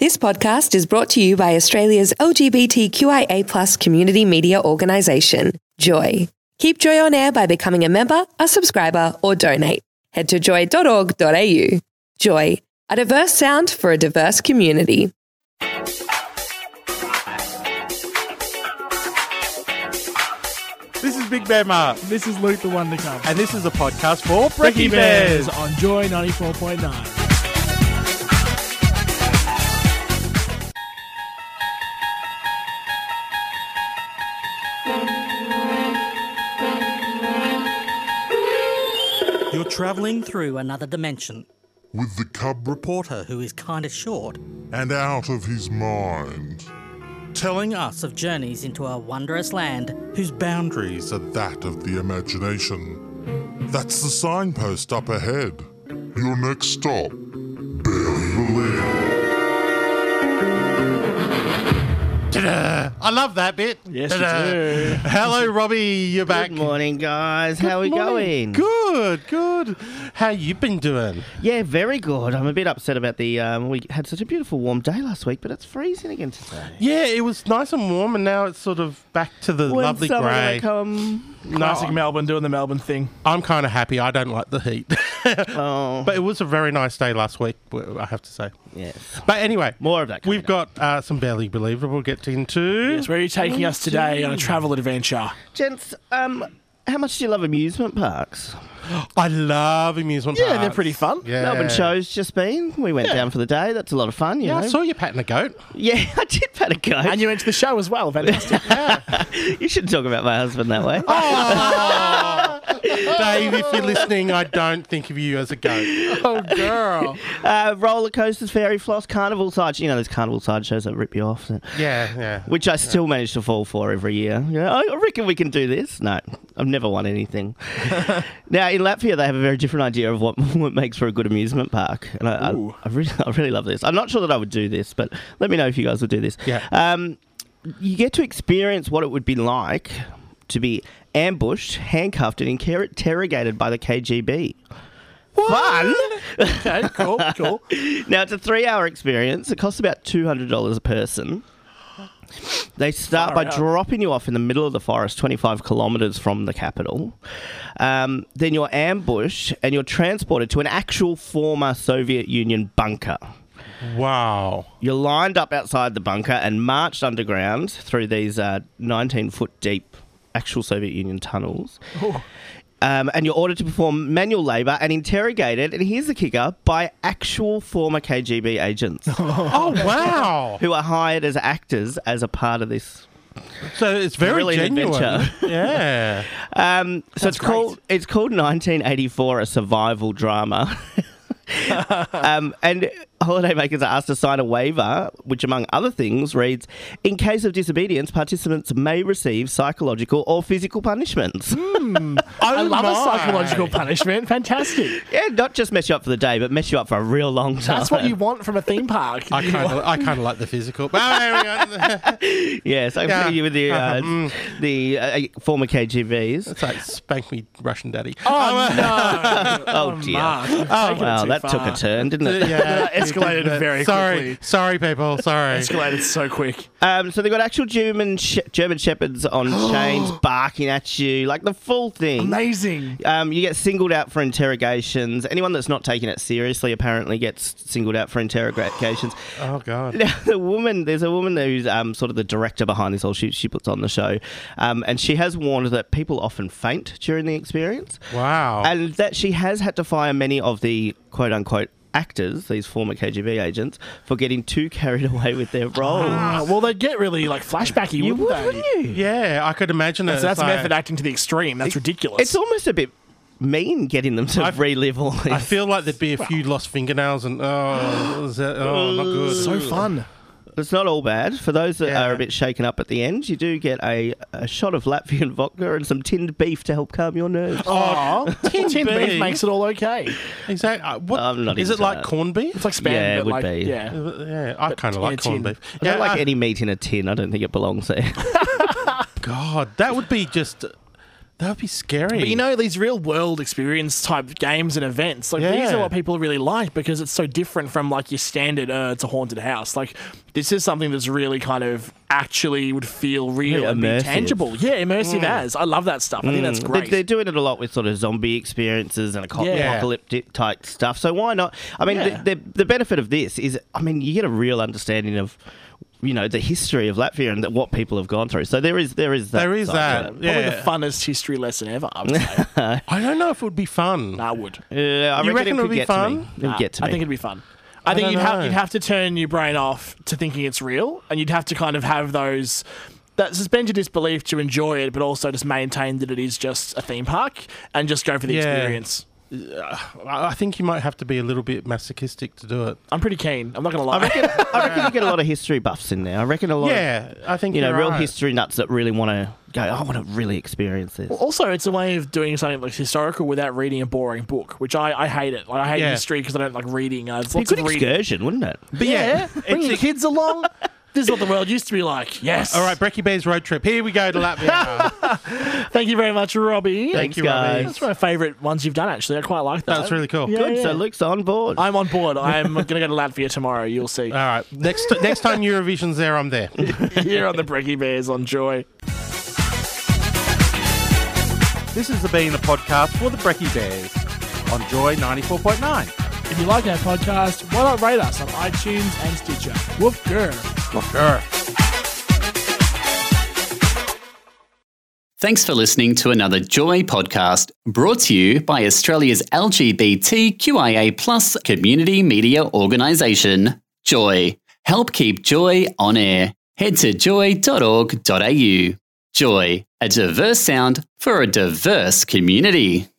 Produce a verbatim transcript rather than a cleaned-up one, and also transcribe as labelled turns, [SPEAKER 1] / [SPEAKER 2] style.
[SPEAKER 1] This podcast is brought to you by Australia's L G B T Q I A plus community media organisation, Joy. Keep Joy on air by becoming a member, a subscriber, or donate. Head to joy dot org dot a u. Joy, a diverse sound for a diverse community.
[SPEAKER 2] This is Big Bear Mark.
[SPEAKER 3] This is Luke the One to Come.
[SPEAKER 2] And this is a podcast for Brekkie
[SPEAKER 3] Brekkie
[SPEAKER 2] Bears.
[SPEAKER 3] Bears on Joy ninety-four point nine.
[SPEAKER 4] You're travelling through another dimension.
[SPEAKER 5] With the cub
[SPEAKER 4] Reporter who is kinda short,
[SPEAKER 5] and out of his mind.
[SPEAKER 4] telling us of journeys into a wondrous land whose boundaries
[SPEAKER 5] Boundaries are that of the imagination. That's the signpost up ahead. Your next stop, Barely Believe.
[SPEAKER 2] Ta-da! I love that bit.
[SPEAKER 3] Yes,
[SPEAKER 2] Ta-da.
[SPEAKER 3] you do.
[SPEAKER 2] Hello, Robbie. You're back.
[SPEAKER 6] Good morning, guys. How are we
[SPEAKER 2] Morning.
[SPEAKER 6] going?
[SPEAKER 2] Good, good. How you been doing?
[SPEAKER 6] Yeah, very good. I'm a bit upset about the. Um, we had such a beautiful warm day last week, but it's freezing again today.
[SPEAKER 2] Yeah, it was nice and warm, and now it's sort of back to the
[SPEAKER 6] When's
[SPEAKER 2] lovely
[SPEAKER 6] summer gonna
[SPEAKER 2] grey.
[SPEAKER 6] come?
[SPEAKER 3] Classic
[SPEAKER 2] No,
[SPEAKER 3] Melbourne doing the Melbourne thing.
[SPEAKER 2] I'm kind of happy. I don't like the heat.
[SPEAKER 6] Oh,
[SPEAKER 2] But it was a very nice day last week, I have to say.
[SPEAKER 6] yes.
[SPEAKER 2] But anyway,
[SPEAKER 6] More of that. coming
[SPEAKER 2] we've got uh, some Barely Believable we'll get into.
[SPEAKER 3] Yes, where are you taking us today on a travel adventure?
[SPEAKER 6] up. Gents, um, how much do you love amusement parks?
[SPEAKER 2] I love amusement
[SPEAKER 3] Yeah,
[SPEAKER 2] parks.
[SPEAKER 3] they're pretty fun.
[SPEAKER 2] Yeah.
[SPEAKER 6] Melbourne show's just been. We went
[SPEAKER 2] Yeah.
[SPEAKER 6] down for the day. That's a lot of fun, you
[SPEAKER 2] Yeah,
[SPEAKER 6] know.
[SPEAKER 2] I saw you patting a goat.
[SPEAKER 6] Yeah, I did pat a goat.
[SPEAKER 3] And you went to the show as well. Fantastic.
[SPEAKER 6] You shouldn't talk about my husband that way.
[SPEAKER 2] Oh, Dave, if you're listening, I don't think of you as a goat.
[SPEAKER 3] Oh, girl.
[SPEAKER 6] Uh, roller coasters, fairy floss, carnival side. You know those carnival side shows that rip you off.
[SPEAKER 2] Yeah, yeah.
[SPEAKER 6] Which I still manage to fall for every year. You know, I reckon we can do this. No, I've never won anything. Now, in Latvia, they have a very different idea of what, what makes for a good amusement park. And I, I,
[SPEAKER 3] Ooh.
[SPEAKER 6] I, really, I really love this. I'm not sure that I would do this, but let me know if you guys would do this.
[SPEAKER 2] Yeah.
[SPEAKER 6] Um, you get to experience what it would be like to be ambushed, handcuffed, and inter- interrogated by the K G B. Fun!
[SPEAKER 3] Okay, cool, cool.
[SPEAKER 6] Now, it's a three-hour experience. It costs about two hundred dollars a person. They start
[SPEAKER 3] Far
[SPEAKER 6] by
[SPEAKER 3] out.
[SPEAKER 6] dropping you off in the middle of the forest, twenty-five kilometres from the capital. Um, then you're ambushed and you're transported to an actual former Soviet Union bunker.
[SPEAKER 2] Wow.
[SPEAKER 6] You're lined up outside the bunker and marched underground through these uh, nineteen-foot deep actual Soviet Union tunnels.
[SPEAKER 3] Oh.
[SPEAKER 6] Um, and you're ordered to perform manual labour and interrogated, and here's the kicker, by actual former K G B agents
[SPEAKER 2] Oh, wow.
[SPEAKER 6] who are hired as actors as a part of this.
[SPEAKER 2] So it's very
[SPEAKER 6] Brilliant
[SPEAKER 2] genuine.
[SPEAKER 6] adventure.
[SPEAKER 2] Yeah.
[SPEAKER 6] Um, so
[SPEAKER 3] That's
[SPEAKER 6] it's called it's called nineteen eighty-four, a survival drama. um, and holidaymakers are asked to sign a waiver, which, among other things, reads, in case of disobedience, participants may receive psychological or physical punishments.
[SPEAKER 2] Oh,
[SPEAKER 3] I love
[SPEAKER 2] my.
[SPEAKER 3] a psychological punishment. Fantastic.
[SPEAKER 6] Yeah, not just mess you up for the day, but mess you up for a real long time.
[SPEAKER 3] That's what you want from a theme park.
[SPEAKER 2] I kind of, I kind of like the physical. But oh, there we go.
[SPEAKER 6] Yes, I'm
[SPEAKER 2] Yeah.
[SPEAKER 6] putting you with the, uh,
[SPEAKER 2] Mm.
[SPEAKER 6] the uh, former K G Bs.
[SPEAKER 2] It's like spank me, Russian daddy.
[SPEAKER 3] Oh, no.
[SPEAKER 6] Oh, dear.
[SPEAKER 3] Mark, you've
[SPEAKER 6] Oh,
[SPEAKER 3] taken it
[SPEAKER 6] wow,
[SPEAKER 3] too
[SPEAKER 6] that
[SPEAKER 3] far.
[SPEAKER 6] took a turn, didn't it?
[SPEAKER 2] Yeah,
[SPEAKER 3] Escalated very
[SPEAKER 2] sorry,
[SPEAKER 3] quickly.
[SPEAKER 2] Sorry, people. Sorry.
[SPEAKER 3] Escalated so quick.
[SPEAKER 6] Um, so they've got actual German sh- German shepherds on chains barking at you, like the full thing.
[SPEAKER 3] Amazing.
[SPEAKER 6] Um, you get singled out for interrogations. Anyone that's not taking it seriously apparently gets singled out for interrogations.
[SPEAKER 2] Oh, God.
[SPEAKER 6] Now, the woman, there's a woman who's um, sort of the director behind this whole shoot. She puts on the show, um, and she has warned that people often faint during the experience,
[SPEAKER 2] Wow.
[SPEAKER 6] and that she has had to fire many of the quote unquote actors, these former K G B agents, for getting too carried away with their roles.
[SPEAKER 3] Ah, well, they'd get really like flashbacky,
[SPEAKER 6] you
[SPEAKER 3] wouldn't
[SPEAKER 6] would,
[SPEAKER 3] they?
[SPEAKER 6] wouldn't you?
[SPEAKER 2] yeah, I could imagine it.
[SPEAKER 3] So that's
[SPEAKER 2] It's like-
[SPEAKER 3] method acting to the extreme. That's ridiculous.
[SPEAKER 6] It's almost a bit mean getting them to
[SPEAKER 2] I've-
[SPEAKER 6] relive all this.
[SPEAKER 2] I feel like there'd be a few lost fingernails and oh, is that, oh, not good.
[SPEAKER 3] so fun.
[SPEAKER 6] It's not all bad. For those that
[SPEAKER 2] Yeah.
[SPEAKER 6] are a bit shaken up at the end, you do get a, a shot of Latvian vodka and some tinned beef to help calm your nerves.
[SPEAKER 3] Oh, tin
[SPEAKER 2] tin
[SPEAKER 3] beef
[SPEAKER 2] beef.
[SPEAKER 3] makes it all okay.
[SPEAKER 2] Exactly. Uh, what,
[SPEAKER 6] I'm not
[SPEAKER 2] is it
[SPEAKER 6] into
[SPEAKER 2] like
[SPEAKER 6] that.
[SPEAKER 2] corned beef?
[SPEAKER 3] It's like spam,
[SPEAKER 6] Yeah, it
[SPEAKER 3] but
[SPEAKER 6] would
[SPEAKER 3] like,
[SPEAKER 6] be.
[SPEAKER 3] yeah.
[SPEAKER 2] Yeah, I kind of like
[SPEAKER 3] in a
[SPEAKER 2] corned
[SPEAKER 3] tin.
[SPEAKER 2] beef.
[SPEAKER 6] I don't
[SPEAKER 2] Yeah,
[SPEAKER 6] like
[SPEAKER 2] uh,
[SPEAKER 6] any meat in a tin. I don't think it belongs there.
[SPEAKER 2] God, that would be just That would be scary.
[SPEAKER 3] But you know, these real world experience type games and events, like these
[SPEAKER 2] Yeah.
[SPEAKER 3] are what people really like because it's so different from like your standard, uh, it's a haunted house. Like this is something that's really kind of actually would feel real
[SPEAKER 6] Yeah,
[SPEAKER 3] and be
[SPEAKER 6] immersive.
[SPEAKER 3] tangible. Yeah, immersive as. I love that stuff. I think that's
[SPEAKER 6] They-
[SPEAKER 3] great.
[SPEAKER 6] They're doing it a lot with sort of zombie experiences and aco-
[SPEAKER 3] Yeah.
[SPEAKER 6] apocalyptic type stuff. So why not? I mean,
[SPEAKER 3] Yeah.
[SPEAKER 6] the, the the benefit of this is, I mean, you get a real understanding of, you know, the history of Latvia and that what people have gone through. So there is there is that.
[SPEAKER 2] There is
[SPEAKER 6] side
[SPEAKER 2] that.
[SPEAKER 6] to it.
[SPEAKER 3] Probably
[SPEAKER 2] Yeah.
[SPEAKER 3] the funnest history lesson ever, I would say.
[SPEAKER 2] I don't know if it would be fun.
[SPEAKER 3] I would.
[SPEAKER 6] Yeah, I
[SPEAKER 2] You reckon
[SPEAKER 6] it
[SPEAKER 2] it would
[SPEAKER 6] could
[SPEAKER 2] be
[SPEAKER 6] get
[SPEAKER 2] fun?
[SPEAKER 6] to me. It would
[SPEAKER 3] Nah,
[SPEAKER 6] get to me.
[SPEAKER 3] I think it'd be fun. I,
[SPEAKER 2] I
[SPEAKER 3] think
[SPEAKER 2] don't
[SPEAKER 3] you'd have
[SPEAKER 2] know.
[SPEAKER 3] you'd have to turn your brain off to thinking it's real, and you'd have to kind of have those that suspend your disbelief to enjoy it, but also just maintain that it is just a theme park and just go for the
[SPEAKER 2] Yeah.
[SPEAKER 3] experience.
[SPEAKER 2] I I think you might have to be a little bit masochistic to do it.
[SPEAKER 3] I'm pretty keen. I'm not gonna lie.
[SPEAKER 6] I reckon, I reckon you get a lot of history buffs in there. I reckon a lot
[SPEAKER 2] Yeah, I think
[SPEAKER 6] of, you know,
[SPEAKER 2] you're
[SPEAKER 6] real
[SPEAKER 2] right.
[SPEAKER 6] history nuts that really want to go, I want to really experience this.
[SPEAKER 3] Also, it's a way of doing something like historical without reading a boring book, which I, I hate it. Like I hate
[SPEAKER 2] Yeah.
[SPEAKER 3] history because I don't like reading. Uh, there's
[SPEAKER 6] It'd
[SPEAKER 3] lots
[SPEAKER 6] be a
[SPEAKER 3] of
[SPEAKER 6] good
[SPEAKER 3] reading.
[SPEAKER 6] excursion, wouldn't it?
[SPEAKER 2] But
[SPEAKER 3] Yeah,
[SPEAKER 2] yeah,
[SPEAKER 3] bring
[SPEAKER 2] it's
[SPEAKER 3] your
[SPEAKER 2] a-
[SPEAKER 3] kids along. This is what the world used to be like. Yes.
[SPEAKER 2] All right, Brekkie Bear's road trip. Here we go to Latvia.
[SPEAKER 3] Thank you very much, Robbie.
[SPEAKER 6] Thanks,
[SPEAKER 2] you, Robbie.
[SPEAKER 6] guys.
[SPEAKER 3] That's one of my favourite ones you've done, actually. I quite like that.
[SPEAKER 2] That was really cool.
[SPEAKER 3] Yeah,
[SPEAKER 6] Good.
[SPEAKER 3] yeah.
[SPEAKER 6] So Luke's on board.
[SPEAKER 3] I'm on board. I'm going to go to Latvia tomorrow. You'll see.
[SPEAKER 2] All right, next next time Eurovision's there, I'm there.
[SPEAKER 3] Here on the Brekkie Bears on Joy.
[SPEAKER 7] This has been a podcast for the Brekkie Bears on Joy ninety-four point nine.
[SPEAKER 3] If you like our podcast, why not rate us on iTunes and Stitcher? Woof grr.
[SPEAKER 2] Sure.
[SPEAKER 8] Thanks for listening to another Joy podcast brought to you by Australia's L G B T Q I A plus community media organisation, Joy. Help keep Joy on air. Head to joy dot org dot a u. Joy, a diverse sound for a diverse community.